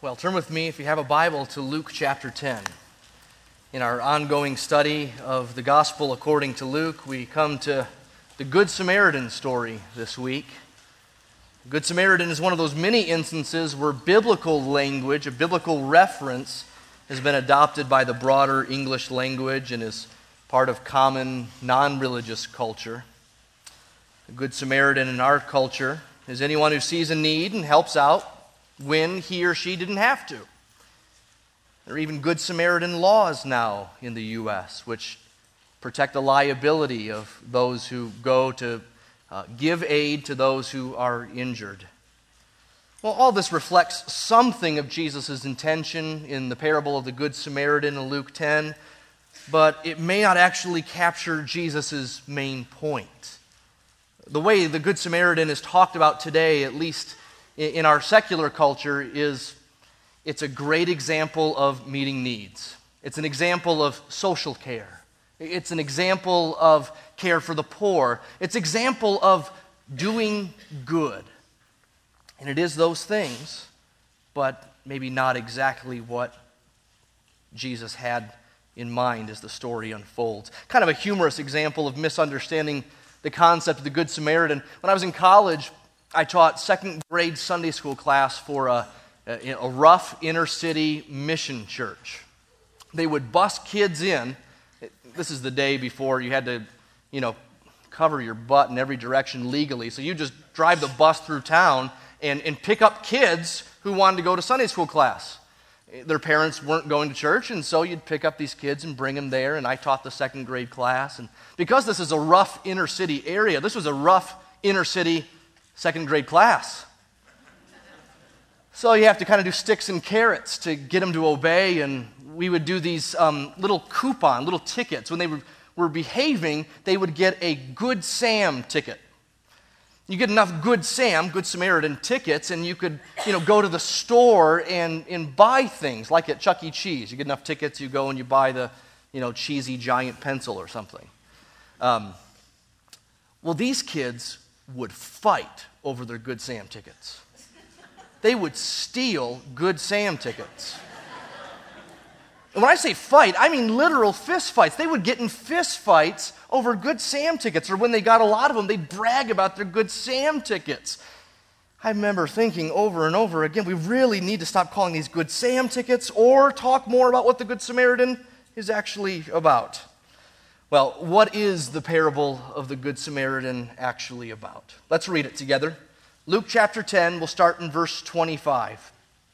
Well, turn with me, if you have a Bible, to Luke chapter 10. In our ongoing study of the Gospel according to Luke, we come to the Good Samaritan story this week. The Good Samaritan is one of those many instances where biblical language, a biblical reference, has been adopted by the broader English language and is part of common non-religious culture. The Good Samaritan in our culture is anyone who sees a need and helps out when he or she didn't have to. There are even Good Samaritan laws now in the U.S. which protect the liability of those who go to give aid to those who are injured. Well, all this reflects something of Jesus' intention in the parable of the Good Samaritan in Luke 10, but it may not actually capture Jesus' main point. The way the Good Samaritan is talked about today, at least in our secular culture, it's a great example of meeting needs. It's an example of social care. It's an example of care for the poor. It's an example of doing good. And it is those things, but maybe not exactly what Jesus had in mind as the story unfolds. Kind of a humorous example of misunderstanding the concept of the Good Samaritan. When I was in college, I taught second grade Sunday school class for a rough inner city mission church. They would bus kids in. This is the day before you had to, cover your butt in every direction legally. So you just drive the bus through town and pick up kids who wanted to go to Sunday school class. Their parents weren't going to church, and so you'd pick up these kids and bring them there, and I taught the second grade class. And because this is a rough inner city area, this was a rough inner city second grade class. So you have to kind of do sticks and carrots to get them to obey, and we would do these little tickets. When they were behaving, they would get a Good Sam ticket. You get enough Good Samaritan tickets, and you could go to the store and buy things, like at Chuck E. Cheese. You get enough tickets, you go and you buy the cheesy giant pencil or something. Well, these kids would fight over their Good Sam tickets. They would steal Good Sam tickets. And when I say fight, I mean literal fist fights. They would get in fist fights over Good Sam tickets, or when they got a lot of them, they'd brag about their Good Sam tickets. I remember thinking over and over again, we really need to stop calling these Good Sam tickets or talk more about what the Good Samaritan is actually about. Well, what is the parable of the Good Samaritan actually about? Let's read it together. Luke chapter 10, we'll start in verse 25.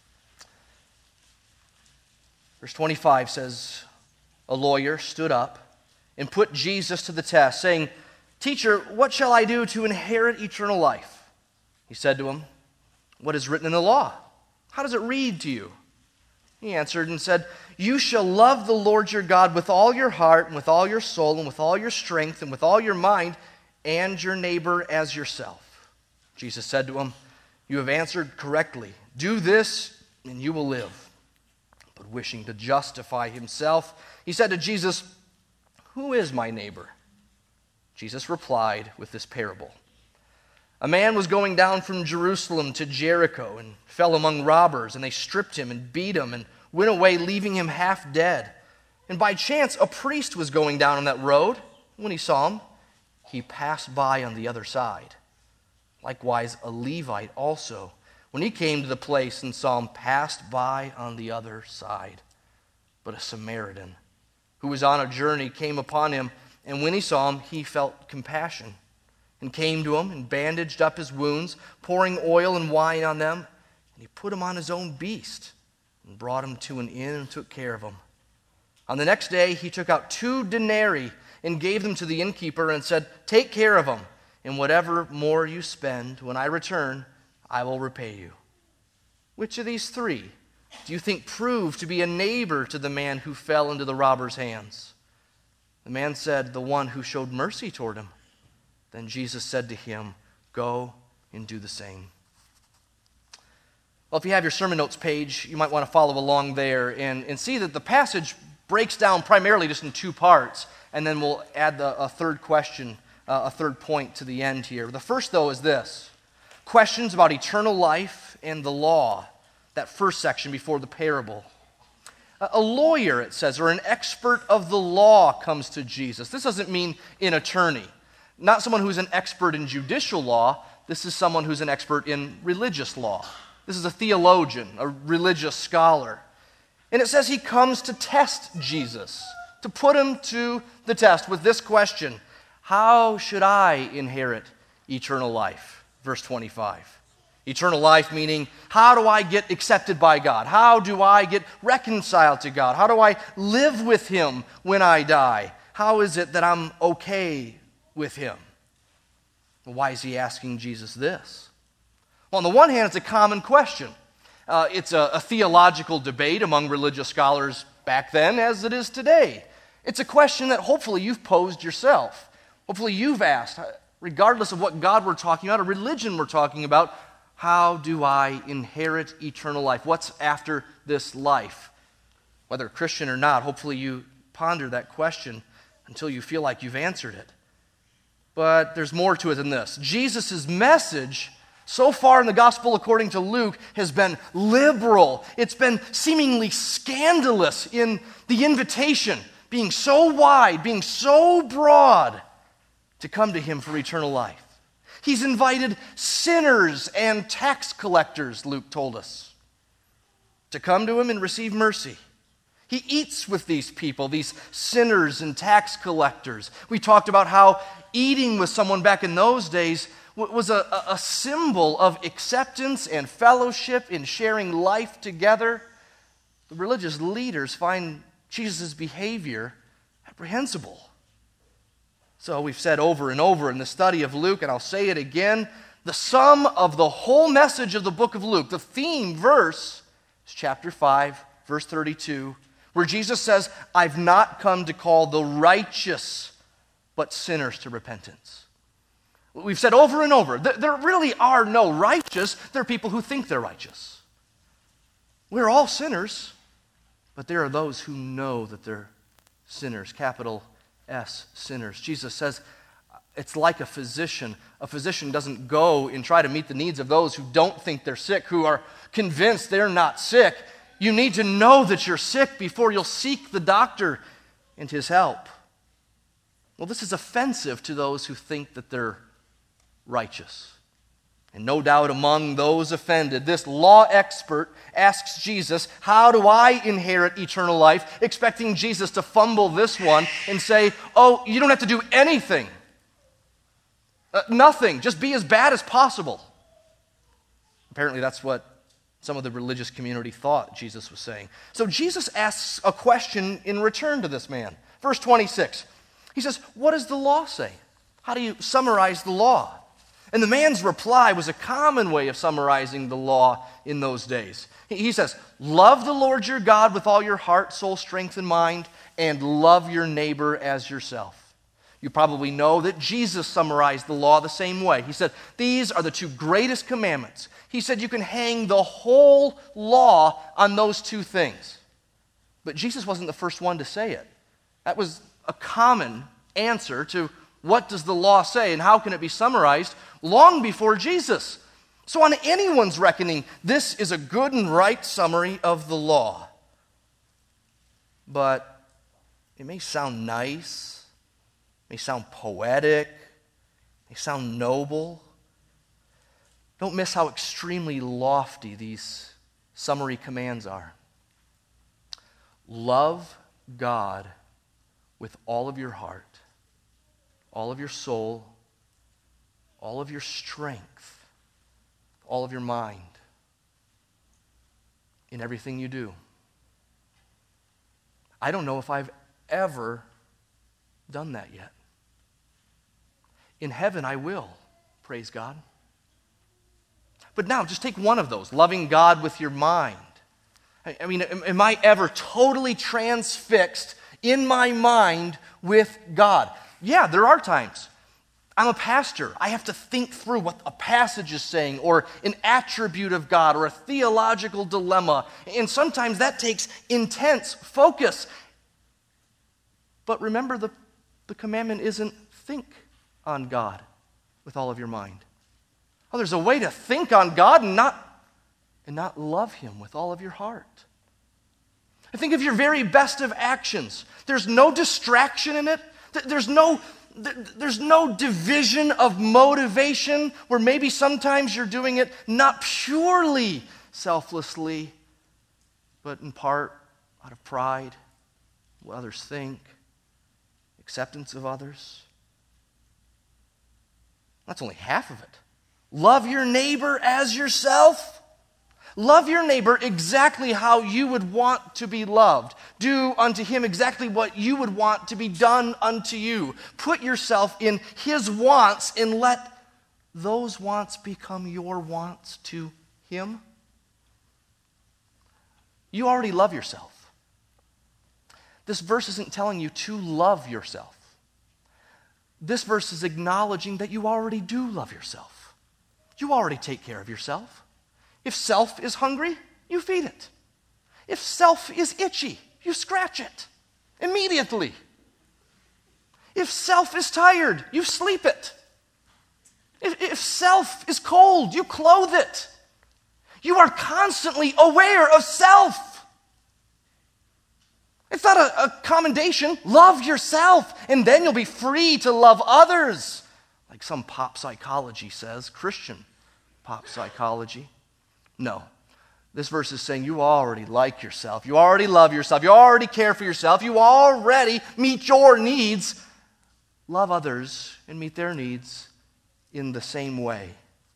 Verse 25 says, "A lawyer stood up and put Jesus to the test, saying, 'Teacher, what shall I do to inherit eternal life?' He said to him, 'What is written in the law? How does it read to you?' He answered and said, 'You shall love the Lord your God with all your heart and with all your soul and with all your strength and with all your mind, and your neighbor as yourself.' Jesus said to him, 'You have answered correctly. Do this and you will live.' But wishing to justify himself, he said to Jesus, 'Who is my neighbor?' Jesus replied with this parable. A man was going down from Jerusalem to Jericho and fell among robbers, and they stripped him and beat him and went away, leaving him half dead. And by chance, a priest was going down on that road. When he saw him, he passed by on the other side. Likewise, a Levite also, when he came to the place and saw him, passed by on the other side. But a Samaritan, who was on a journey, came upon him, and when he saw him, he felt compassion, and came to him and bandaged up his wounds, pouring oil and wine on them. And he put him on his own beast and brought him to an inn and took care of him. On the next day, he took out 2 denarii and gave them to the innkeeper and said, 'Take care of him, and whatever more you spend, when I return, I will repay you.' Which of these 3 do you think proved to be a neighbor to the man who fell into the robber's hands?" The man said, "The one who showed mercy toward him." Then Jesus said to him, "Go and do the same." Well, if you have your sermon notes page, you might want to follow along there and see that the passage breaks down primarily just in 2 parts, and then we'll add a third question, a third point to the end here. The first, though, is this: questions about eternal life and the law. that first section before the parable. A lawyer, it says, or an expert of the law comes to Jesus. This doesn't mean an attorney, not someone who's an expert in judicial law. This is someone who's an expert in religious law. This is a theologian, a religious scholar. And it says he comes to test Jesus, to put him to the test with this question: how should I inherit eternal life? Verse 25. Eternal life meaning, how do I get accepted by God? How do I get reconciled to God? How do I live with Him when I die? How is it that I'm okay with Him? Well, why is he asking Jesus this? Well, on the one hand, it's a common question. It's a theological debate among religious scholars back then as it is today. It's a question that hopefully you've posed yourself. Hopefully you've asked, regardless of what God we're talking about or religion we're talking about, how do I inherit eternal life? What's after this life? Whether Christian or not, hopefully you ponder that question until you feel like you've answered it. But there's more to it than this. Jesus' message so far in the gospel according to Luke has been liberal. It's been seemingly scandalous in the invitation, being so wide, being so broad to come to him for eternal life. He's invited sinners and tax collectors, Luke told us, to come to him and receive mercy. He eats with these people, these sinners and tax collectors. We talked about how eating with someone back in those days was a symbol of acceptance and fellowship in sharing life together. The religious leaders find Jesus' behavior reprehensible. So we've said over and over in the study of Luke, and I'll say it again, the sum of the whole message of the book of Luke, the theme verse, is chapter 5, verse 32, where Jesus says, I've not come to call the righteous, but sinners to repentance. We've said over and over, there really are no righteous. There are people who think they're righteous. We're all sinners, but there are those who know that they're sinners, capital S, sinners. Jesus says it's like a physician. A physician doesn't go and try to meet the needs of those who don't think they're sick, who are convinced they're not sick. You need to know that you're sick before you'll seek the doctor and his help. Well, this is offensive to those who think that they're righteous. And no doubt among those offended, this law expert asks Jesus, how do I inherit eternal life? Expecting Jesus to fumble this one and say, oh, you don't have to do anything. Nothing. Just be as bad as possible. Apparently that's what some of the religious community thought Jesus was saying. So Jesus asks a question in return to this man. Verse 26. He says, what does the law say? How do you summarize the law? And the man's reply was a common way of summarizing the law in those days. He says, love the Lord your God with all your heart, soul, strength, and mind, and love your neighbor as yourself. You probably know that Jesus summarized the law the same way. He said, these are the two greatest commandments. He said you can hang the whole law on those two things. But Jesus wasn't the first one to say it. That was a common answer to what does the law say and how can it be summarized long before Jesus. So on anyone's reckoning, this is a good and right summary of the law. But it may sound nice, may sound poetic, may sound noble. Don't miss how extremely lofty these summary commands are. Love God with all of your heart, all of your soul, all of your strength, all of your mind, in everything you do. I don't know if I've ever done that yet. In heaven, I will, praise God. But now, just take one of those, loving God with your mind. I mean, am I ever totally transfixed in my mind with God? Yeah, there are times. I'm a pastor. I have to think through what a passage is saying or an attribute of God or a theological dilemma. And sometimes that takes intense focus. But remember, the commandment isn't think on God with all of your mind. Oh, there's a way to think on God and not and not love him with all of your heart? I think of your very best of actions. There's no distraction in it. There's no division of motivation where maybe sometimes you're doing it not purely selflessly, but in part out of pride, what others think, acceptance of others. That's only half of it. Love your neighbor as yourself. Love your neighbor exactly how you would want to be loved. Do unto him exactly what you would want to be done unto you. Put yourself in his wants and let those wants become your wants to him. You already love yourself. This verse isn't telling you to love yourself. This verse is acknowledging that you already do love yourself. You already take care of yourself. If self is hungry, you feed it. If self is itchy, you scratch it immediately. If self is tired, you sleep it. If self is cold, you clothe it. You are constantly aware of self. It's not a commendation. Love yourself, and then you'll be free to love others. Like some pop psychology says, Christian pop psychology. No. This verse is saying you already like yourself. You already love yourself. You already care for yourself. You already meet your needs. Love others and meet their needs in the same way.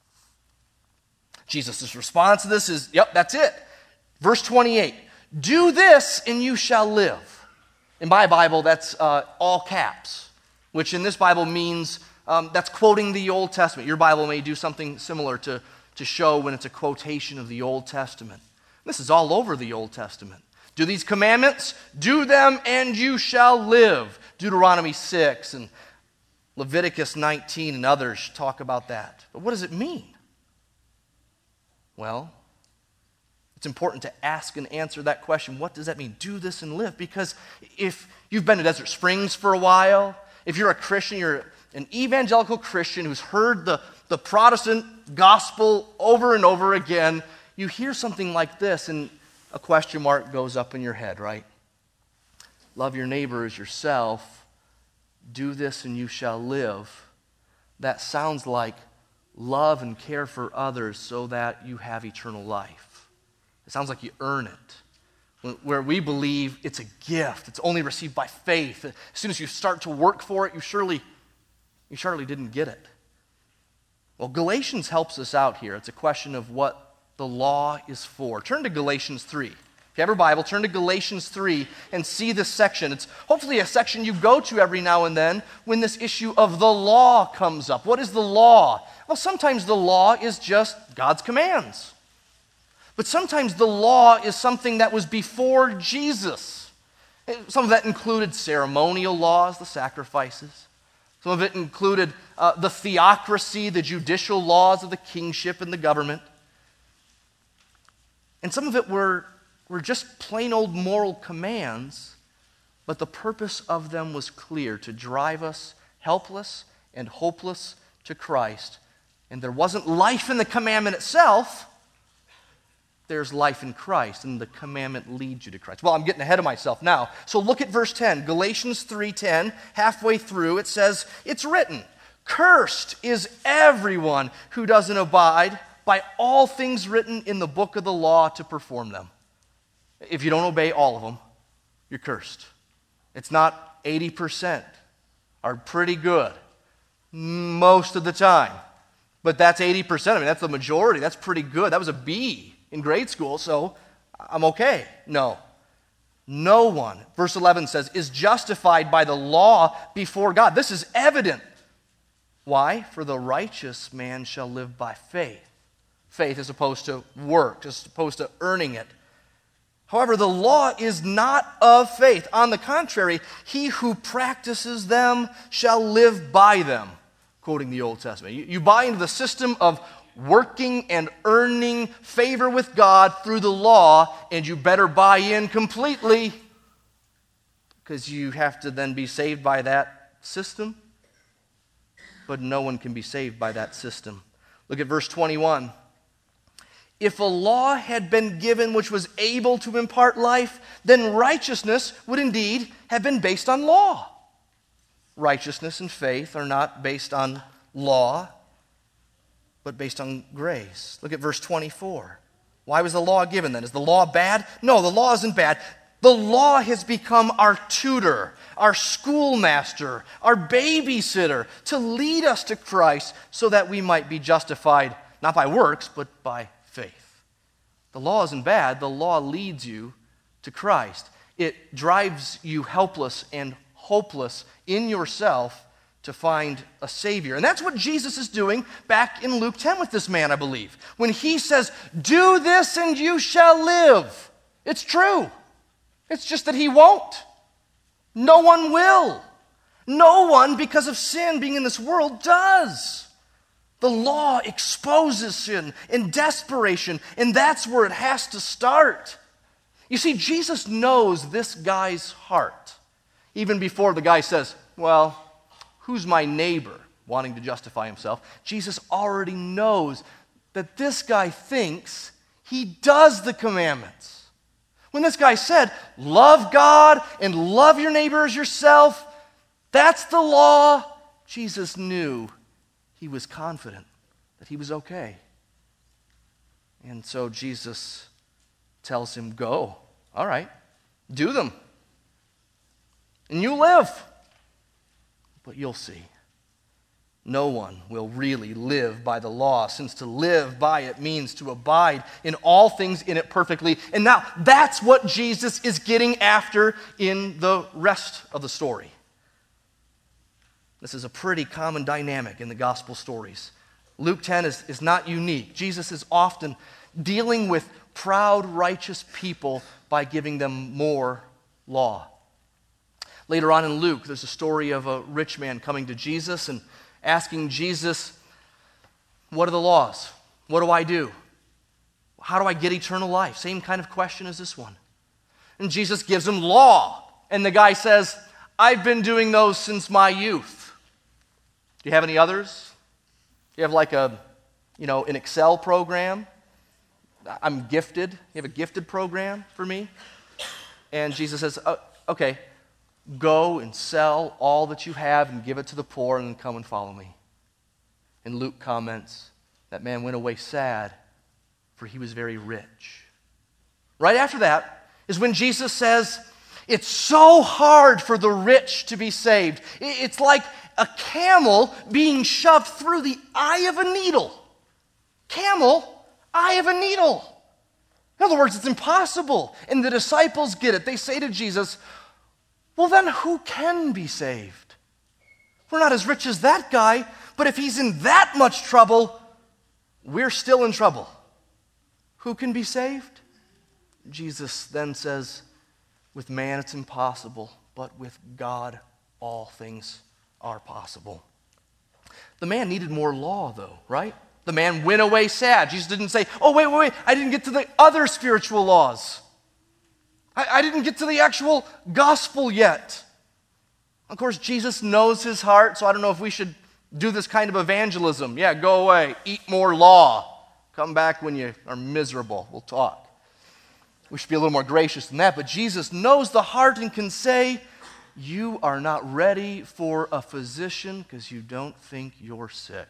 Jesus' response to this is, yep, that's it. Verse 28, do this and you shall live. In my Bible, that's all caps, which in this Bible means that's quoting the Old Testament. Your Bible may do something similar to show when it's a quotation of the Old Testament. This is all over the Old Testament. Do these commandments, do them, and you shall live. Deuteronomy 6 and Leviticus 19 and others talk about that. But what does it mean? Well, it's important to ask and answer that question. What does that mean? Do this and live. Because if you've been to Desert Springs for a while, if you're a Christian, you're an evangelical Christian who's heard the Protestant gospel over and over again, you hear something like this and a question mark goes up in your head, right? Love your neighbor as yourself. Do this and you shall live. That sounds like love and care for others so that you have eternal life. It sounds like you earn it. Where we believe it's a gift. It's only received by faith. As soon as you start to work for it, you surely didn't get it. Well, Galatians helps us out here. It's a question of what the law is for. Turn to Galatians 3. If you have your Bible, turn to Galatians 3 and see this section. It's hopefully a section you go to every now and then when this issue of the law comes up. What is the law? Well, sometimes the law is just God's commands. But sometimes the law is something that was before Jesus. Some of that included ceremonial laws, the sacrifices. Some of it included the theocracy, the judicial laws of the kingship and the government. And some of it were just plain old moral commands, but the purpose of them was clear, to drive us helpless and hopeless to Christ. And there wasn't life in the commandment itself. There's life in Christ, and the commandment leads you to Christ. Well, I'm getting ahead of myself now. So look at verse 10. Galatians 3:10, halfway through, it says, it's written, cursed is everyone who doesn't abide by all things written in the book of the law to perform them. If you don't obey all of them, you're cursed. It's not 80%, are pretty good most of the time. But that's 80%. I mean, that's the majority. That's pretty good. That was a B in grade school, so I'm okay. No. No one, verse 11 says, is justified by the law before God. This is evident. Why? For the righteous man shall live by faith. Faith as opposed to work, as opposed to earning it. However, the law is not of faith. On the contrary, he who practices them shall live by them, quoting the Old Testament. You buy into the system of working and earning favor with God through the law, and you better buy in completely, because you have to then be saved by that system. But no one can be saved by that system. Look at verse 21. If a law had been given which was able to impart life, then righteousness would indeed have been based on law. Righteousness and faith are not based on law, but based on grace. Look at verse 24. Why was the law given then? Is the law bad? No, the law isn't bad. The law has become our tutor, our schoolmaster, our babysitter to lead us to Christ so that we might be justified not by works, but by faith. The law isn't bad. The law leads you to Christ. It drives you helpless and hopeless in yourself to find a Savior. And that's what Jesus is doing back in Luke 10 with this man, I believe. When he says, "Do this and you shall live." It's true. It's just that he won't. No one will. No one, because of sin being in this world, does. The law exposes sin in desperation, and that's where it has to start. You see, Jesus knows this guy's heart. Even before the guy says, "Well, who's my neighbor?" wanting to justify himself, Jesus already knows that this guy thinks he does the commandments. When this guy said, "Love God and love your neighbor as yourself," that's the law, Jesus knew, he was confident that he was okay. And so Jesus tells him, "Go. All right, do them. And you live." But you'll see, no one will really live by the law, since to live by it means to abide in all things in it perfectly. And now that's what Jesus is getting after in the rest of the story. This is a pretty common dynamic in the gospel stories. Luke 10 is not unique. Jesus is often dealing with proud, righteous people by giving them more law. Later on in Luke, there's a story of a rich man coming to Jesus and asking Jesus, "What are the laws? What do I do? How do I get eternal life?" Same kind of question as this one. And Jesus gives him law. And the guy says, "I've been doing those since my youth." Do you have any others? Do you have like an Excel program? I'm gifted. You have a gifted program for me? And Jesus says, "Okay, go and sell all that you have and give it to the poor and then come and follow me." And Luke comments, "That man went away sad, for he was very rich." Right after that is when Jesus says, it's so hard for the rich to be saved. It's like a camel being shoved through the eye of a needle. Camel, eye of a needle. In other words, it's impossible. And the disciples get it. They say to Jesus, "Well, then who can be saved? We're not as rich as that guy, but if he's in that much trouble, we're still in trouble. Who can be saved?" Jesus then says, "With man it's impossible, but with God all things are possible." The man needed more law, though, right? The man went away sad. Jesus didn't say, "Oh, wait, I didn't get to the other spiritual laws. I didn't get to the actual gospel yet." Of course, Jesus knows his heart, so I don't know if we should do this kind of evangelism. Yeah, go away, eat more law. Come back when you are miserable. We'll talk. We should be a little more gracious than that, but Jesus knows the heart and can say, "You are not ready for a physician because you don't think you're sick."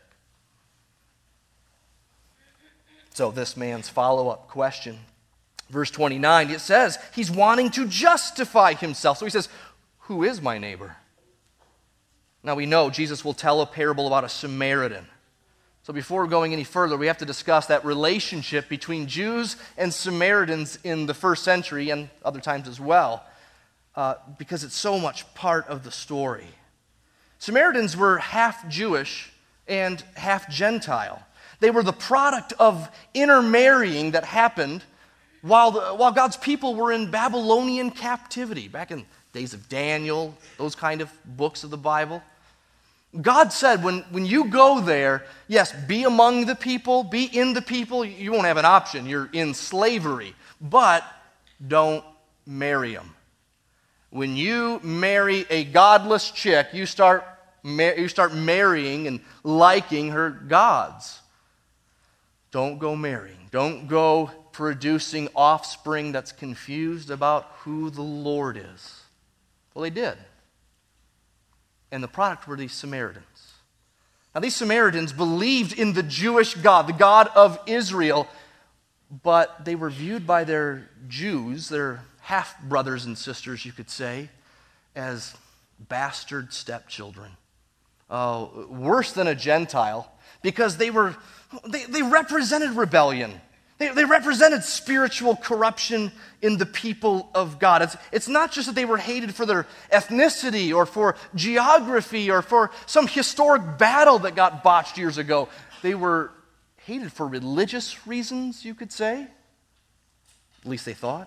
So this man's follow-up question, verse 29, it says he's wanting to justify himself. So he says, "Who is my neighbor?" Now we know Jesus will tell a parable about a Samaritan. So before going any further, we have to discuss that relationship between Jews and Samaritans in the first century and other times as well, because it's so much part of the story. Samaritans were half Jewish and half Gentile. They were the product of intermarrying that happened while God's people were in Babylonian captivity, back in days of Daniel, those kind of books of the Bible. God said, when you go there, yes, be among the people, be in the people. You won't have an option. You're in slavery. But don't marry them. When you marry a godless chick, you start marrying and liking her gods. don't go marrying. Don't go producing offspring that's confused about who the Lord is. Well, they did. And the product were these Samaritans. Now, these Samaritans believed in the Jewish God, the God of Israel, but they were viewed by their Jews, their half-brothers and sisters, you could say, as bastard stepchildren. Worse than a Gentile, because they represented rebellion. They represented spiritual corruption in the people of God. It's not just that they were hated for their ethnicity or for geography or for some historic battle that got botched years ago. They were hated for religious reasons, you could say. At least they thought.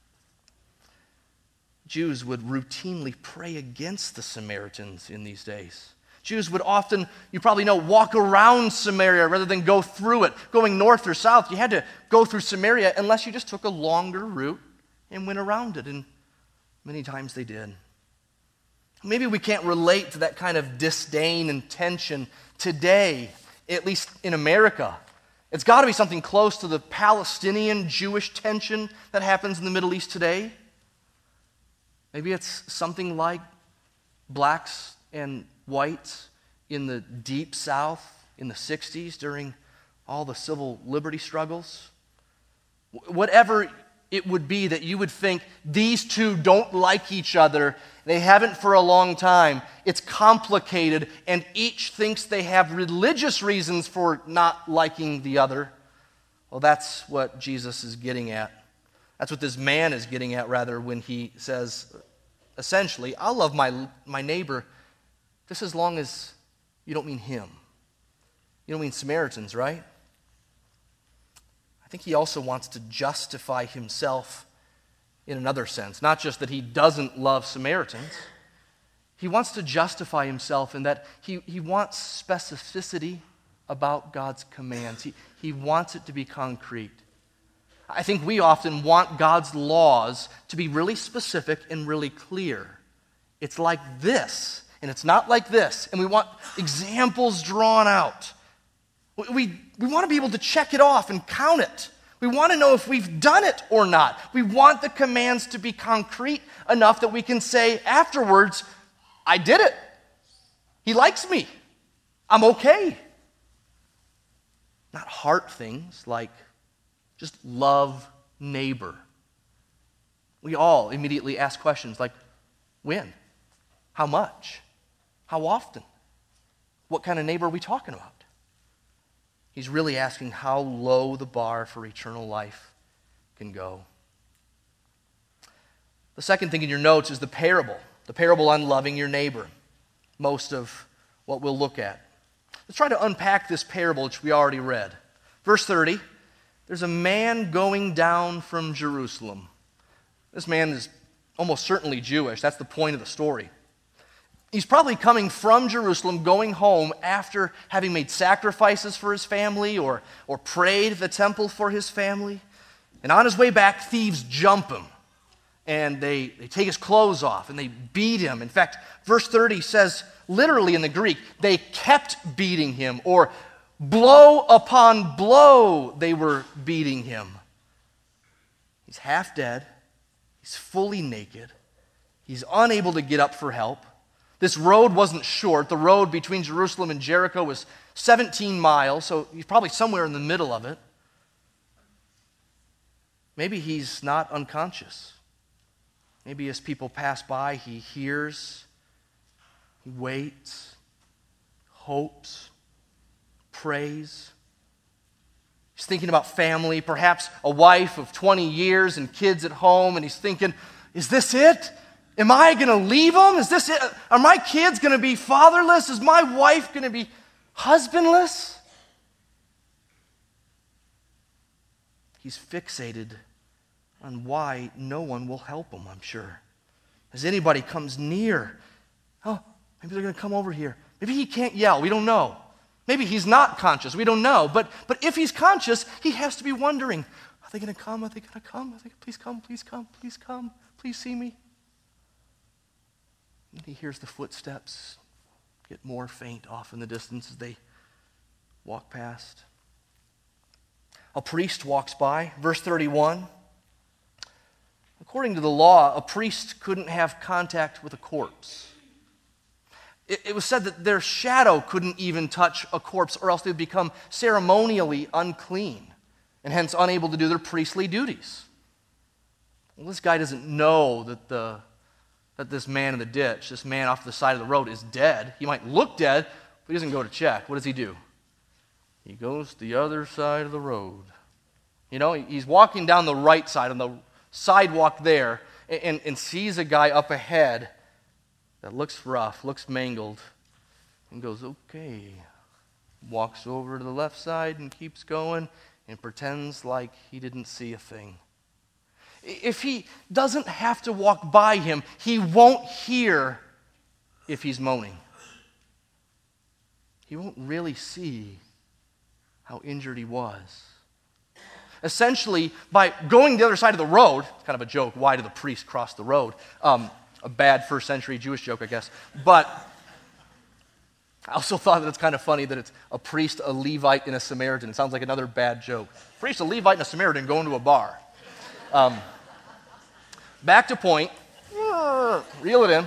Jews would routinely pray against the Samaritans in these days. Jews would often, you probably know, walk around Samaria rather than go through it. Going north or south, you had to go through Samaria unless you just took a longer route and went around it. And many times they did. Maybe we can't relate to that kind of disdain and tension today, at least in America. It's got to be something close to the Palestinian-Jewish tension that happens in the Middle East today. Maybe it's something like blacks and whites in the Deep South in the 60s during all the civil liberty struggles. Whatever it would be that you would think these two don't like each other, they haven't for a long time, it's complicated, and each thinks they have religious reasons for not liking the other. Well, that's what Jesus is getting at. That's what this man is getting at, rather, when he says, essentially, I'll love my neighbor just as long as you don't mean him. You don't mean Samaritans, right? I think he also wants to justify himself in another sense. Not just that he doesn't love Samaritans. He wants to justify himself in that he wants specificity about God's commands. He wants it to be concrete. I think we often want God's laws to be really specific and really clear. It's like this, and it's not like this, and we want examples drawn out. We want to be able to check it off and count it. We want to know if we've done it or not. We want the commands to be concrete enough that we can say afterwards, I did it. He likes me. I'm okay. Not heart things like just love neighbor. We all immediately ask questions like, when? How much? How often? What kind of neighbor are we talking about? He's really asking how low the bar for eternal life can go. The second thing in your notes is the parable on loving your neighbor. Most of what we'll look at. Let's try to unpack this parable which we already read. Verse 30. There's a man going down from Jerusalem. This man is almost certainly Jewish. That's the point of the story. He's probably coming from Jerusalem, going home after having made sacrifices for his family or prayed at the temple for his family. And on his way back, thieves jump him. And they take his clothes off and they beat him. In fact, verse 30 says, literally in the Greek, they kept beating him, or blow upon blow, they were beating him. He's half dead. He's fully naked. He's unable to get up for help. This road wasn't short. The road between Jerusalem and Jericho was 17 miles, so he's probably somewhere in the middle of it. Maybe he's not unconscious. Maybe as people pass by, he hears, he waits, hopes, prays. He's thinking about family, perhaps a wife of 20 years and kids at home, and he's thinking, is this it? Am I going to leave them? Is this it? Are my kids going to be fatherless? Is my wife going to be husbandless? He's fixated on why no one will help him, I'm sure. As anybody comes near, oh, maybe they're going to come over here. Maybe he can't yell. We don't know. Maybe he's not conscious. We don't know. But if he's conscious, he has to be wondering, are they going to come? Are they going to come? Please come, please come, please come. Please see me. And he hears the footsteps get more faint off in the distance as they walk past. A priest walks by. Verse 31. According to the law, a priest couldn't have contact with a corpse. It was said that their shadow couldn't even touch a corpse, or else they would become ceremonially unclean and hence unable to do their priestly duties. Well, this guy doesn't know that this man in the ditch, this man off the side of the road, is dead. He might look dead, but he doesn't go to check. What does he do? He goes to the other side of the road. He's walking down the right side on the sidewalk there and sees a guy up ahead that looks rough, looks mangled, and goes, okay. Walks over to the left side and keeps going and pretends like he didn't see a thing. If he doesn't have to walk by him, he won't hear if he's moaning. He won't really see how injured he was. Essentially, by going the other side of the road, it's kind of a joke, why did the priest cross the road? A bad first century Jewish joke, I guess. But I also thought that it's kind of funny that it's a priest, a Levite, and a Samaritan. It sounds like another bad joke. A priest, a Levite, and a Samaritan going to a bar. Back to point. Reel it in.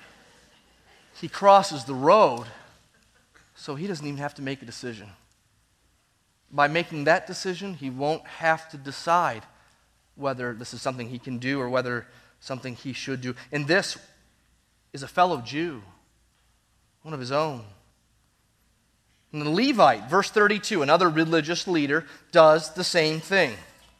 He crosses the road, so he doesn't even have to make a decision. By making that decision, he won't have to decide whether this is something he can do or whether something he should do. And this is a fellow Jew, one of his own. And the Levite, verse 32, another religious leader, does the same thing.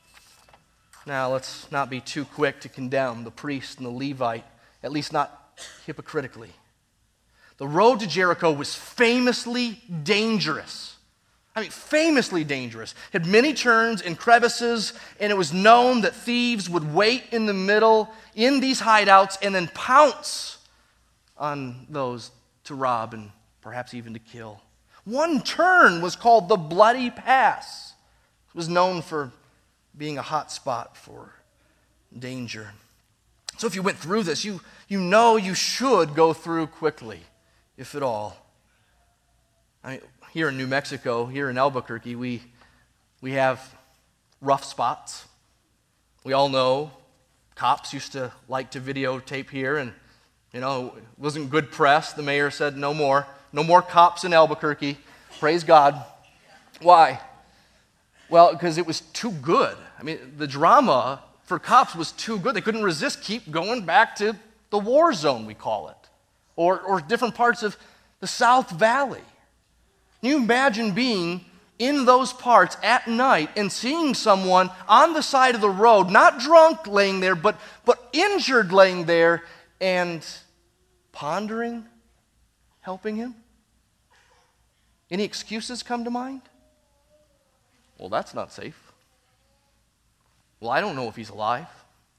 Now, let's not be too quick to condemn the priest and the Levite, at least not hypocritically. The road to Jericho was famously dangerous. Famously dangerous. It had many turns and crevices, and it was known that thieves would wait in the middle in these hideouts and then pounce on those to rob and perhaps even to kill. One turn was called the Bloody Pass. It was known for being a hot spot for danger. So if you went through this, you know you should go through quickly, if at all. Here in New Mexico, here in Albuquerque, we have rough spots. We all know cops used to like to videotape here, and it wasn't good press. The mayor said no more cops in Albuquerque. Praise God. Why? Well, because it was too good. The drama for cops was too good. They couldn't resist. Keep going back to the war zone, we call it, or different parts of the South Valley. Can you imagine being in those parts at night and seeing someone on the side of the road, not drunk laying there, but injured laying there, and pondering, helping him? Any excuses come to mind? Well, that's not safe. Well, I don't know if he's alive.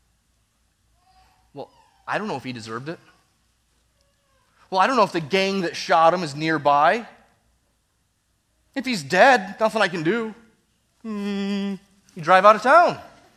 Well, I don't know if he deserved it. Well, I don't know if the gang that shot him is nearby. If he's dead, nothing I can do. You drive out of town.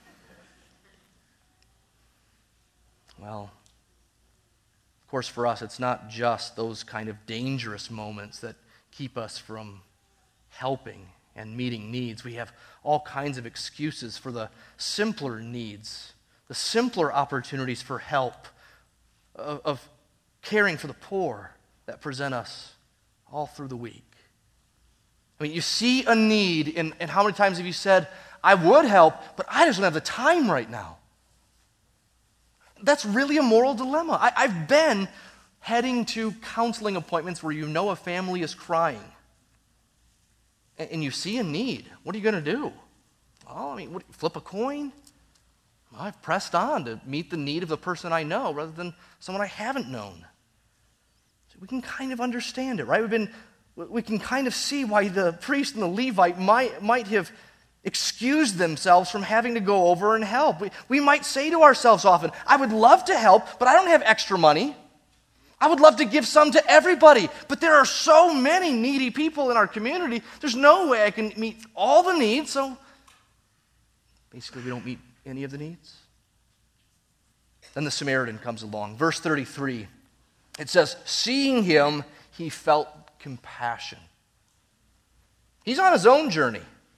Well, of course, for us, it's not just those kind of dangerous moments that keep us from helping and meeting needs. We have all kinds of excuses for the simpler needs, the simpler opportunities for help, of caring for the poor that present us all through the week. You see a need, and how many times have you said, I would help, but I just don't have the time right now? That's really a moral dilemma. I've been heading to counseling appointments where a family is crying, and you see a need. What are you going to do? Well, flip a coin? Well, I've pressed on to meet the need of the person I know rather than someone I haven't known. So we can kind of understand it, right? We can kind of see why the priest and the Levite might have excused themselves from having to go over and help. We might say to ourselves often, I would love to help, but I don't have extra money. I would love to give some to everybody, but there are so many needy people in our community, there's no way I can meet all the needs, so basically we don't meet any of the needs. Then the Samaritan comes along. Verse 33, it says, seeing him, he felt compassion. He's on his own journey.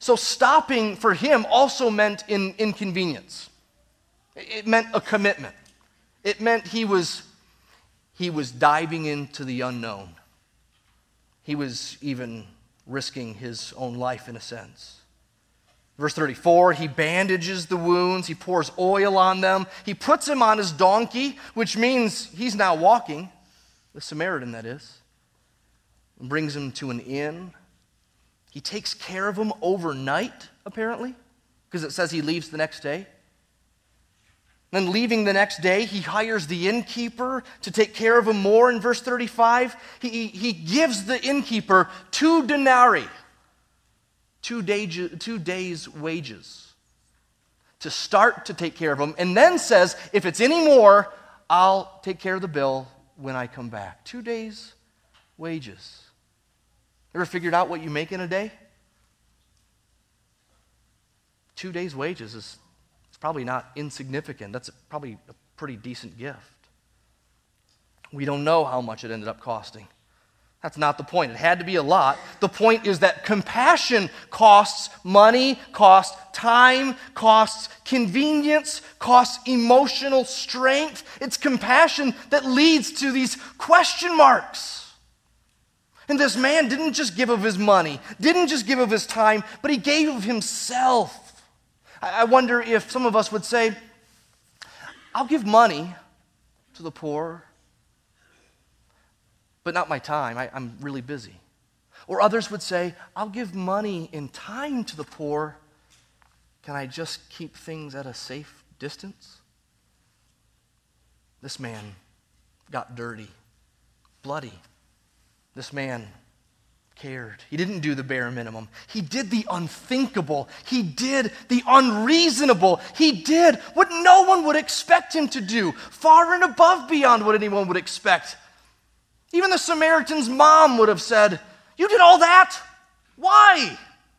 So stopping for him also meant inconvenience. It meant a commitment. It meant he was diving into the unknown. He was even risking his own life in a sense. Verse 34, he bandages the wounds, he pours oil on them, he puts him on his donkey, which means he's now walking, the Samaritan that is, and brings him to an inn. He takes care of him overnight, apparently, because it says he leaves the next day. Then leaving the next day, he hires the innkeeper to take care of him more. In verse 35, he gives the innkeeper 2 denarii, 2 days' wages, to start to take care of him, and then says, if it's any more, I'll take care of the bill when I come back. 2 days' wages. Ever figured out what you make in a day? 2 days' wages is probably not insignificant. That's probably a pretty decent gift. We don't know how much it ended up costing. That's not the point. It had to be a lot. The point is that compassion costs money, costs time, costs convenience, costs emotional strength. It's compassion that leads to these question marks. And this man didn't just give of his money, didn't just give of his time, but he gave of himself. I wonder if some of us would say, I'll give money to the poor, but not my time. I'm really busy. Or others would say, I'll give money and time to the poor. Can I just keep things at a safe distance? This man got dirty, bloody. This man cared. He didn't do the bare minimum. He did the unthinkable. He did the unreasonable. He did what no one would expect him to do, far and above beyond what anyone would expect. Even the Samaritan's mom would have said, you did all that? Why?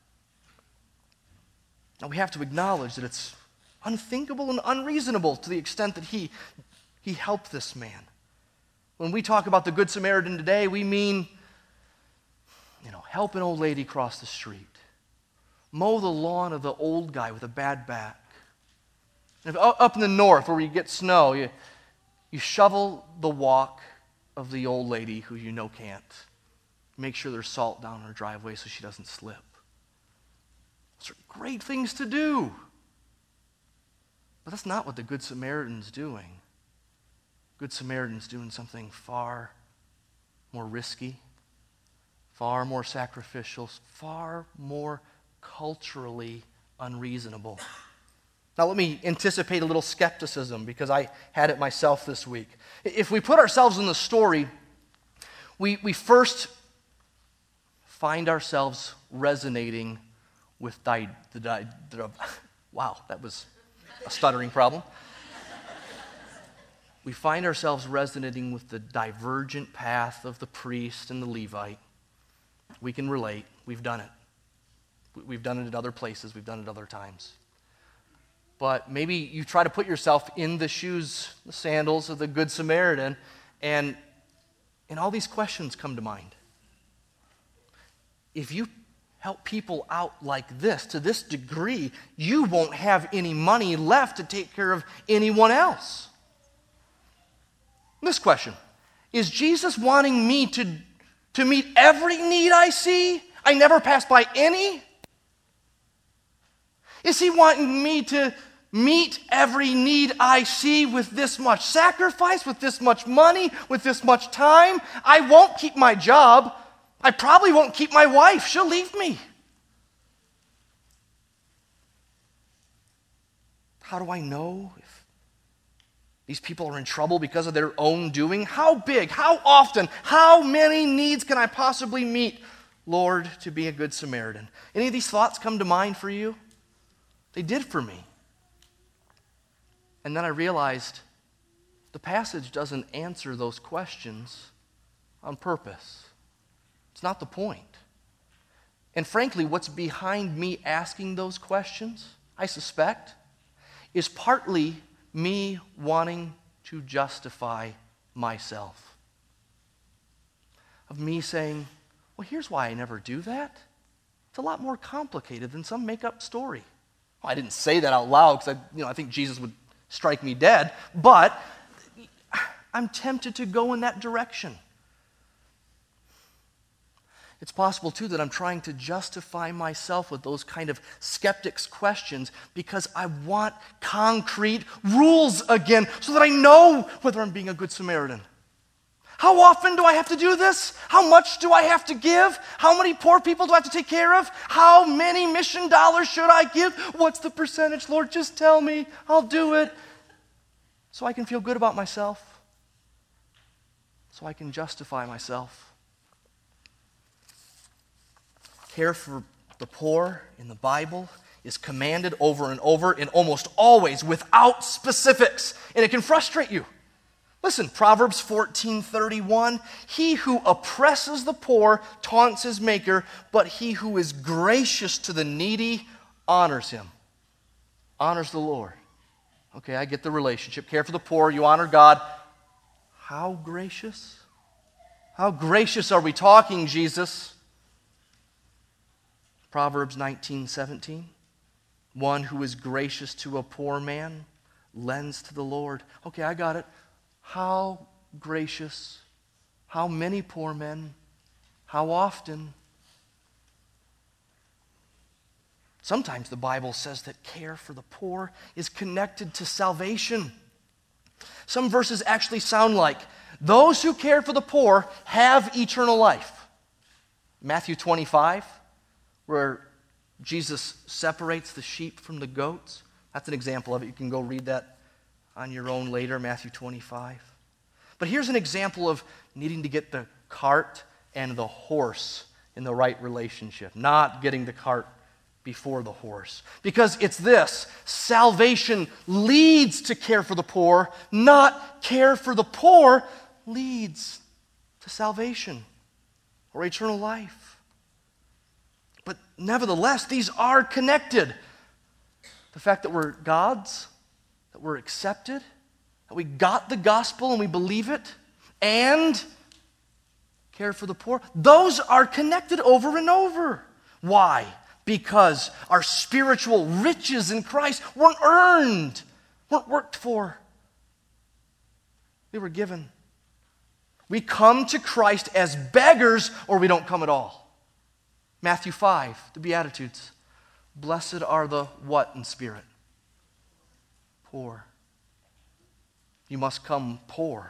Now we have to acknowledge that it's unthinkable and unreasonable to the extent that he helped this man. When we talk about the Good Samaritan today, we mean help an old lady cross the street, mow the lawn of the old guy with a bad back. And if up in the north where you get snow, you shovel the walk of the old lady who you know can't. Make sure there's salt down her driveway so she doesn't slip. Those are great things to do. But that's not what the Good Samaritan's doing. Good Samaritan's doing something far more risky, far more sacrificial, far more culturally unreasonable. Now let me anticipate a little skepticism because I had it myself this week. If we put ourselves in the story, we first find ourselves resonating with wow, that was a stuttering problem. We find ourselves resonating with the divergent path of the priest and the Levite. We can relate. We've done it. We've done it at other places. We've done it other times. But maybe you try to put yourself in the shoes, the sandals of the Good Samaritan, and all these questions come to mind. If you help people out like this, to this degree, you won't have any money left to take care of anyone else. This question, is Jesus wanting me to meet every need I see? I never pass by any? Is he wanting me to meet every need I see with this much sacrifice, with this much money, with this much time? I won't keep my job. I probably won't keep my wife. She'll leave me. How do I know if these people are in trouble because of their own doing? How big, how often, how many needs can I possibly meet, Lord, to be a good Samaritan? Any of these thoughts come to mind for you? They did for me. And then I realized the passage doesn't answer those questions on purpose. It's not the point. And frankly, what's behind me asking those questions, I suspect, is partly me wanting to justify myself. Of me saying, well, here's why I never do that. It's a lot more complicated than some make-up story. Well, I didn't say that out loud because I think Jesus would strike me dead, but I'm tempted to go in that direction. It's possible, too, that I'm trying to justify myself with those kind of skeptics' questions because I want concrete rules again so that I know whether I'm being a good Samaritan. How often do I have to do this? How much do I have to give? How many poor people do I have to take care of? How many mission dollars should I give? What's the percentage? Lord, just tell me. I'll do it. So I can feel good about myself. So I can justify myself. Care for the poor in the Bible is commanded over and over and almost always without specifics. And it can frustrate you. Listen, Proverbs 14:31, he who oppresses the poor taunts his maker, but he who is gracious to the needy honors him. Honors the Lord. Okay, I get the relationship. Care for the poor, you honor God. How gracious? How gracious are we talking, Jesus? Proverbs 19:17, one who is gracious to a poor man lends to the Lord. Okay, I got it. How gracious, how many poor men, how often. Sometimes the Bible says that care for the poor is connected to salvation. Some verses actually sound like, those who care for the poor have eternal life. Matthew 25, where Jesus separates the sheep from the goats. That's an example of it. You can go read that on your own later, Matthew 25. But here's an example of needing to get the cart and the horse in the right relationship, not getting the cart before the horse. Because it's this, salvation leads to care for the poor, not care for the poor leads to salvation or eternal life. But nevertheless, these are connected. The fact that we're God's, that we're accepted, that we got the gospel and we believe it, and care for the poor, those are connected over and over. Why? Because our spiritual riches in Christ weren't earned, weren't worked for. They were given. We come to Christ as beggars or we don't come at all. Matthew 5, the Beatitudes. Blessed are the what in spirit? Poor. You must come poor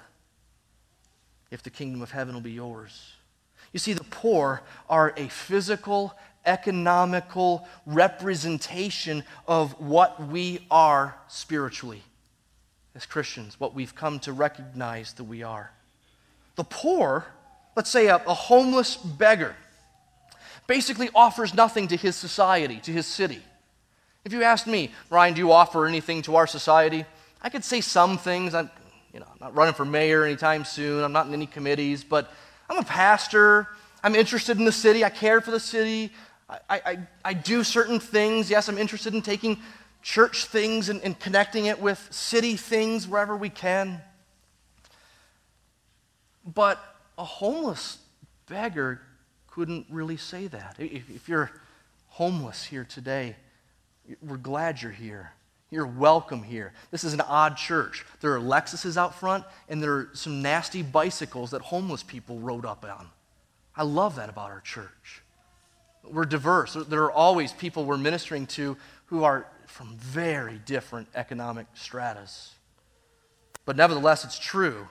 if the kingdom of heaven will be yours. You see, the poor are a physical, economical representation of what we are spiritually as Christians, what we've come to recognize that we are. The poor, let's say a homeless beggar, basically offers nothing to his society, to his city. If you asked me, Ryan, do you offer anything to our society? I could say some things. I'm not running for mayor anytime soon. I'm not in any committees, but I'm a pastor. I'm interested in the city. I care for the city. I do certain things. Yes, I'm interested in taking church things and connecting it with city things wherever we can. But a homeless beggar couldn't really say that. If you're homeless here today, we're glad you're here. You're welcome here. This is an odd church. There are Lexuses out front, and there are some nasty bicycles that homeless people rode up on. I love that about our church. We're diverse. There are always people we're ministering to who are from very different economic stratas. But nevertheless, it's true.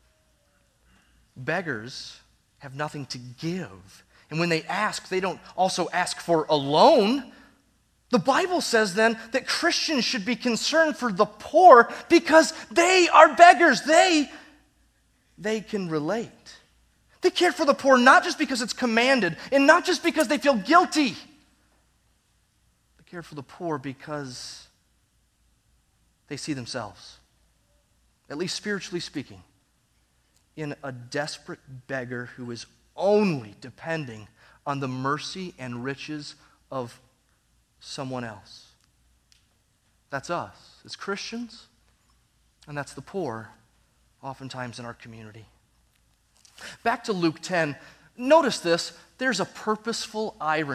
Beggars have nothing to give. And when they ask, they don't also ask for a loan. The Bible says then that Christians should be concerned for the poor because they are beggars. They can relate. They care for the poor not just because it's commanded and not just because they feel guilty. They care for the poor because they see themselves, at least spiritually speaking, in a desperate beggar who is only depending on the mercy and riches of someone else. That's us as Christians, and that's the poor oftentimes in our community. Back to Luke 10, notice this, there's a purposeful irony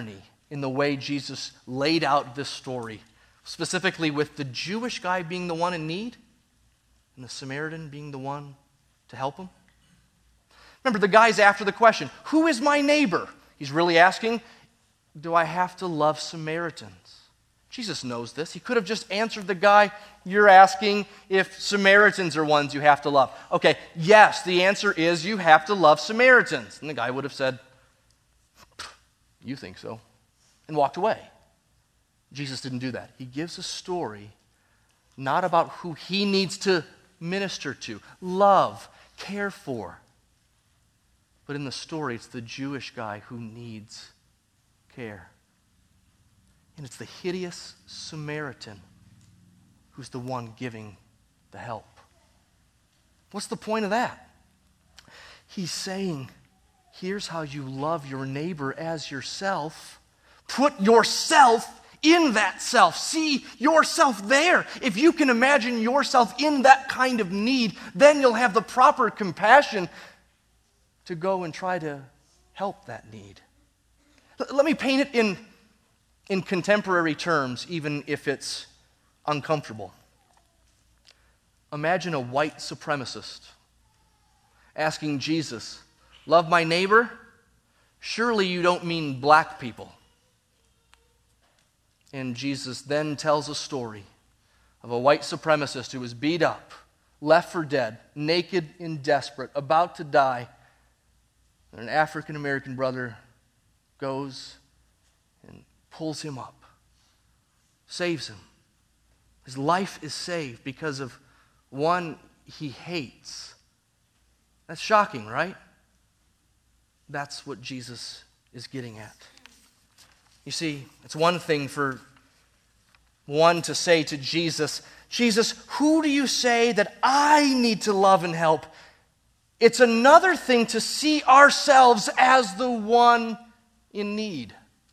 in the way Jesus laid out this story, specifically with the Jewish guy being the one in need and the Samaritan being the one to help him? Remember, the guy's after the question, who is my neighbor? He's really asking, do I have to love Samaritans? Jesus knows this. He could have just answered the guy, you're asking if Samaritans are ones you have to love. Okay, yes, the answer is you have to love Samaritans. And the guy would have said, you think so, and walked away. Jesus didn't do that. He gives a story not about who he needs to minister to, love, care for. But in the story, it's the Jewish guy who needs care. And it's the hideous Samaritan who's the one giving the help. What's the point of that? He's saying, here's how you love your neighbor as yourself. Put yourself in that self. See yourself there. If you can imagine yourself in that kind of need, then you'll have the proper compassion to go and try to help that need. Let me paint it in contemporary terms, even if it's uncomfortable. Imagine a white supremacist asking Jesus, love my neighbor? Surely you don't mean black people. And Jesus then tells a story of a white supremacist who was beat up, left for dead, naked and desperate, about to die. And an African-American brother goes and pulls him up, saves him. His life is saved because of one he hates. That's shocking, right? That's what Jesus is getting at. You see, it's one thing for one to say to Jesus, Jesus, who do you say that I need to love and help? It's another thing to see ourselves as the one in need.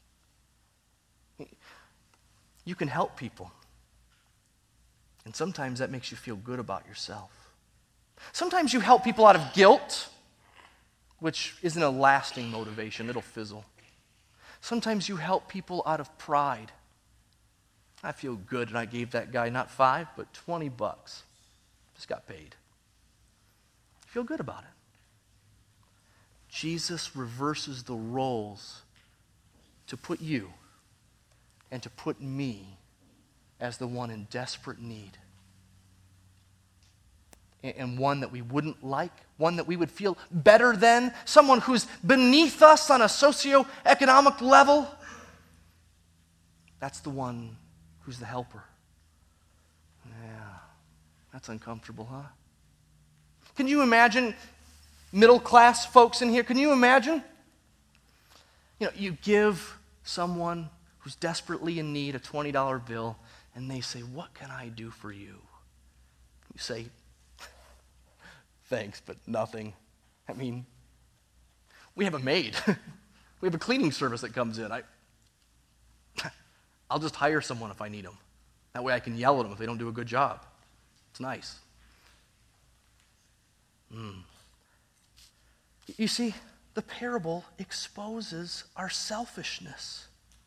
You can help people. And sometimes that makes you feel good about yourself. Sometimes you help people out of guilt, which isn't a lasting motivation. It'll fizzle. Sometimes you help people out of pride. I feel good, and I gave that guy not $5, but $20. Just got paid. Feel good about it. Jesus reverses the roles to put you and to put me as the one in desperate need. And one that we wouldn't like, one that we would feel better than, someone who's beneath us on a socioeconomic level. That's the one who's the helper. Yeah, that's uncomfortable, huh? Can you imagine middle-class folks in here? Can you imagine? You give someone who's desperately in need a $20 bill, and they say, what can I do for you? You say, thanks, but nothing. I mean, we have a maid. We have a cleaning service that comes in. I'll just hire someone if I need them. That way I can yell at them if they don't do a good job. It's nice. You see, the parable exposes our selfishness.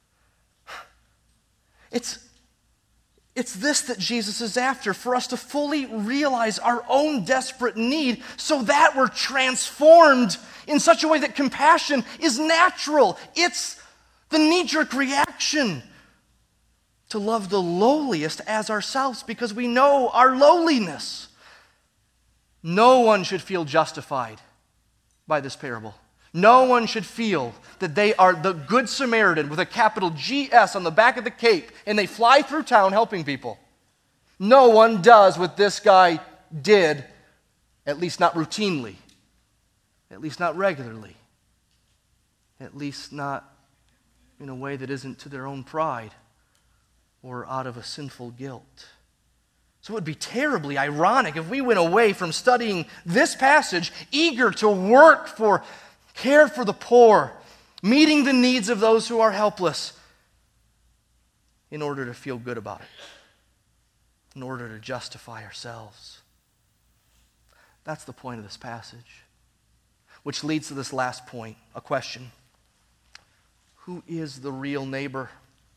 It's this that Jesus is after, for us to fully realize our own desperate need so that we're transformed in such a way that compassion is natural. It's the knee-jerk reaction to love the lowliest as ourselves because we know our lowliness. No one should feel justified by this parable. No one should feel that they are the Good Samaritan with a capital GS on the back of the cape and they fly through town helping people. No one does what this guy did, at least not routinely, at least not regularly, at least not in a way that isn't to their own pride or out of a sinful guilt. So it would be terribly ironic if we went away from studying this passage eager to work for care for the poor, meeting the needs of those who are helpless, in order to feel good about it, in order to justify ourselves. That's the point of this passage, which leads to this last point, a question. Who is the real neighbor?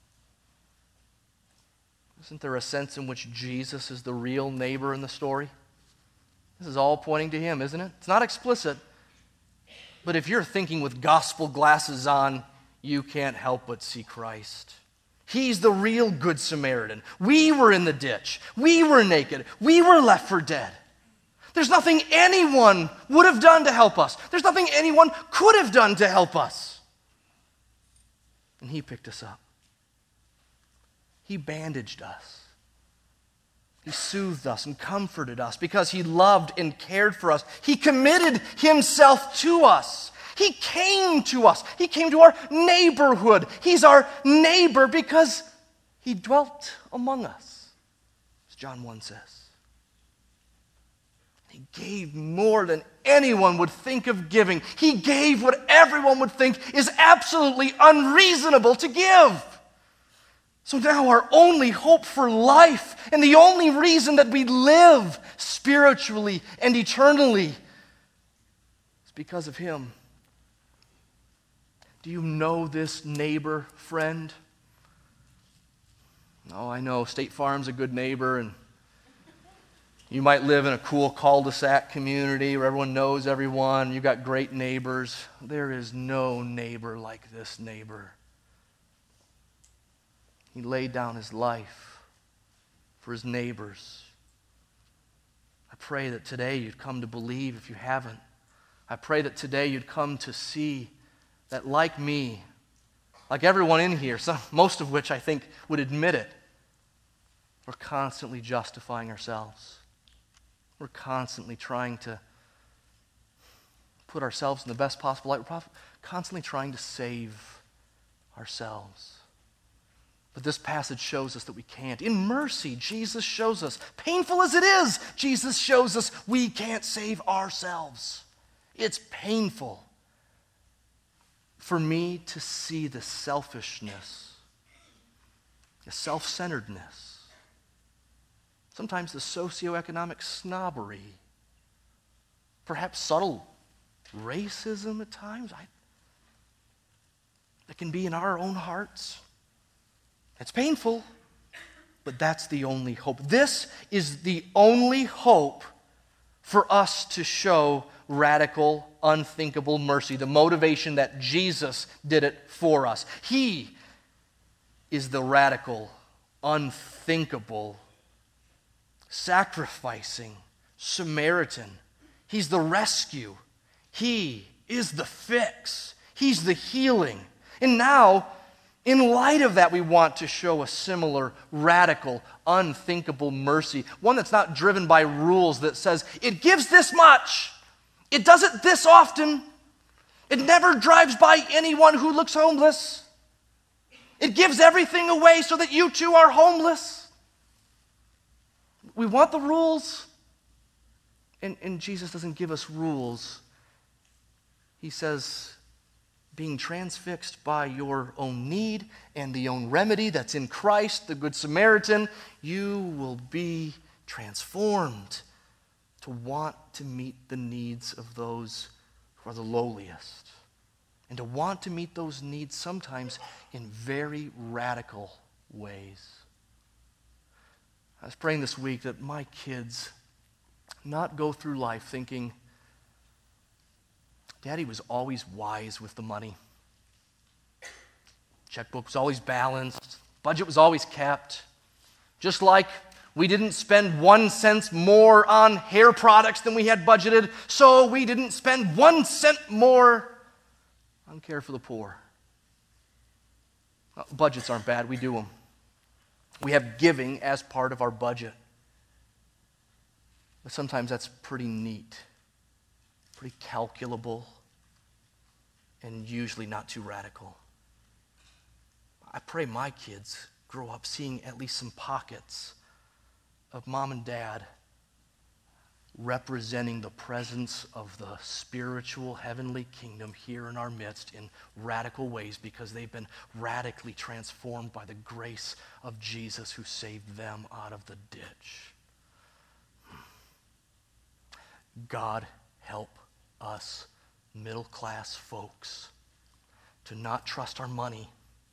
Isn't there a sense in which Jesus is the real neighbor in the story? This is all pointing to him, isn't it? It's not explicit, but if you're thinking with gospel glasses on, you can't help but see Christ. He's the real Good Samaritan. We were in the ditch. We were naked. We were left for dead. There's nothing anyone would have done to help us. There's nothing anyone could have done to help us. And he picked us up. He bandaged us. He soothed us and comforted us because he loved and cared for us. He committed himself to us. He came to us. He came to our neighborhood. He's our neighbor because he dwelt among us, as John 1 says. He gave more than anyone would think of giving. He gave what everyone would think is absolutely unreasonable to give. So now our only hope for life and the only reason that we live spiritually and eternally is because of him. Do you know this neighbor, friend? Oh, I know State Farm's a good neighbor, and you might live in a cool cul-de-sac community where everyone knows everyone. You've got great neighbors. There is no neighbor like this neighbor. He laid down his life for his neighbors. I pray that today you'd come to believe if you haven't. I pray that today you'd come to see that like me, like everyone in here, most of which I think would admit it, we're constantly justifying ourselves. We're constantly trying to put ourselves in the best possible light. We're constantly trying to save ourselves. But this passage shows us that we can't. In mercy, Jesus shows us, painful as it is, Jesus shows us we can't save ourselves. It's painful for me to see the selfishness, the self-centeredness, sometimes the socioeconomic snobbery, perhaps subtle racism at times that can be in our own hearts. It's painful, but that's the only hope. This is the only hope for us to show radical, unthinkable mercy, the motivation that Jesus did it for us. He is the radical, unthinkable, sacrificing Samaritan. He's the rescue. He is the fix. He's the healing. And now, in light of that, we want to show a similar, radical, unthinkable mercy. One that's not driven by rules that says, it gives this much. It does it this often. It never drives by anyone who looks homeless. It gives everything away so that you too are homeless. We want the rules. And Jesus doesn't give us rules. He says, being transfixed by your own need and the own remedy that's in Christ, the Good Samaritan, you will be transformed to want to meet the needs of those who are the lowliest. And to want to meet those needs sometimes in very radical ways. I was praying this week that my kids not go through life thinking, Daddy was always wise with the money. Checkbook was always balanced. Budget was always kept. Just like we didn't spend 1 cent more on hair products than we had budgeted, so we didn't spend 1 cent more on care for the poor. Well, budgets aren't bad. We do them. We have giving as part of our budget. But sometimes that's pretty neat, pretty calculable, and usually not too radical. I pray my kids grow up seeing at least some pockets of mom and dad representing the presence of the spiritual heavenly kingdom here in our midst in radical ways because they've been radically transformed by the grace of Jesus who saved them out of the ditch. God help us middle-class folks to not trust our money,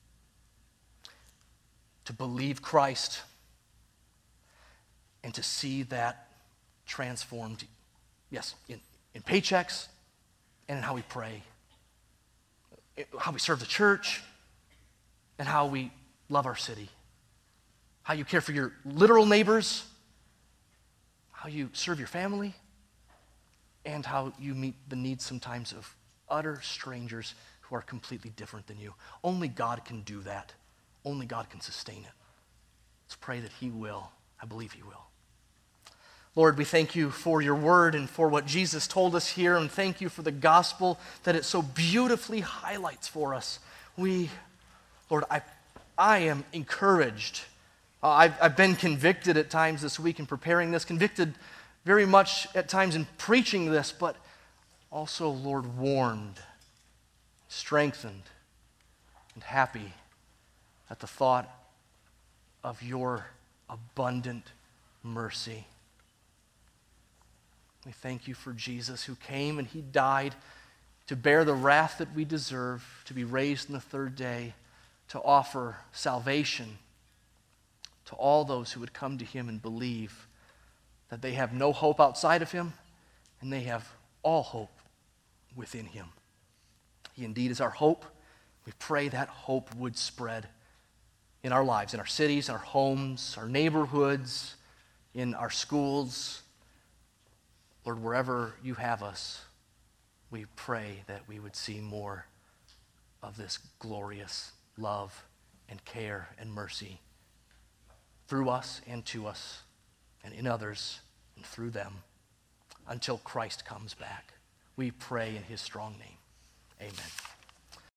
to believe Christ, and to see that transformed, yes, in paychecks and in how we pray, how we serve the church, and how we love our city, how you care for your literal neighbors, how you serve your family, and how you meet the needs sometimes of utter strangers who are completely different than you. Only God can do that. Only God can sustain it. Let's pray that he will. I believe he will. Lord, we thank you for your word and for what Jesus told us here, and thank you for the gospel that it so beautifully highlights for us. Lord, I am encouraged. I've been convicted at times this week in preparing this, convicted very much at times in preaching this, but also, Lord, warned, strengthened, and happy at the thought of your abundant mercy. We thank you for Jesus, who came and he died to bear the wrath that we deserve, to be raised on the third day, to offer salvation to all those who would come to him and believe that they have no hope outside of him and they have all hope within him. He indeed is our hope. We pray that hope would spread in our lives, in our cities, our homes, our neighborhoods, in our schools. Lord, wherever you have us, we pray that we would see more of this glorious love and care and mercy through us and to us and in others and through them until Christ comes back. We pray in his strong name. Amen.